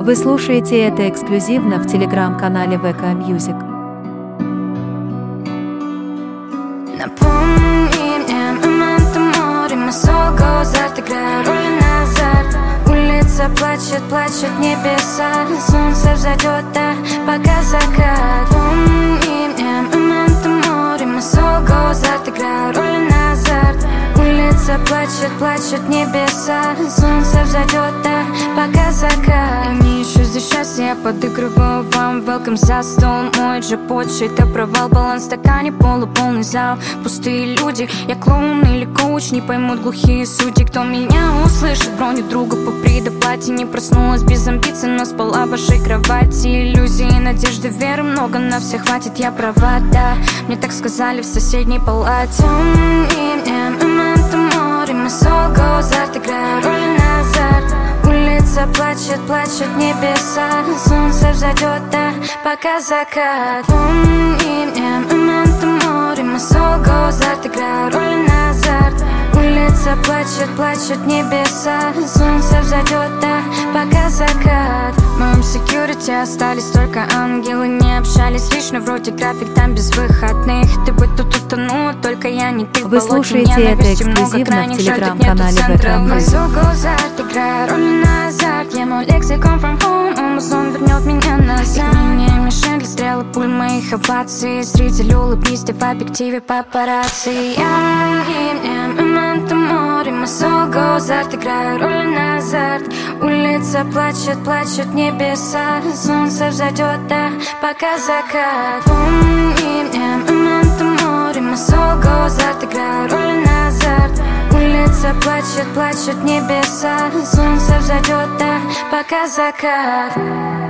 Вы слушаете это эксклюзивно в телеграм-канале ВК Music. Напомни мне момент море, мы солго азарт, играя роли на азарт. Улица плачет, плачет небеса, солнце взойдет, да, пока закат. Помни мне момент море, мы солго азарт, играя роли на азарт. Улица плачет, плачет небеса, солнце взойдет, да, пока закат. Мне еще здесь счастье, я подыгрываю вам. Welcome за стол, мой джекпот, чей-то провал. Баланс в стакане, полуполный зал, пустые люди. Я клоун или коуч, не поймут глухие судьи. Кто меня услышит, броню друга по предоплате. Не проснулась без амбиций, но спала в вашей кровати. Иллюзии, надежды, веры много, на всех хватит, я права, да. Мне так сказали в соседней палате. Помни мне момент море, мы солго азарт, играя роли на азарт. Улица плачет, плачет небеса, солнце взойдет, да, пока закат. Помни мне момент море, мы солго азарт, играя роли на азарт. Улица плачет, плачет небеса, солнце взойдет, да, пока закат. В моем секьюрити остались только ангелы. Не общались лично, вроде график там без выходных. Ты бы тут утонула, только я не ты. Вы слушаете это эксклюзивно в телеграм-канале ВК Music. Играя роли на азарт, я мой лексикон from home. Амазон вернет меня назад. Мне мишень для стрелы, пуль моих оваций. Зритель, улыбнись, ты в объективе папарацци. Я и мне момент море, мы солго азарт, играю роли на азарт. Улица плачет, плачет небеса, солнце взойдет, да, пока закат. Помни мне момент море, мы солго азарт, играю роли на азарт. Улица плачет, плачет небеса, солнце взойдет, да, пока закат.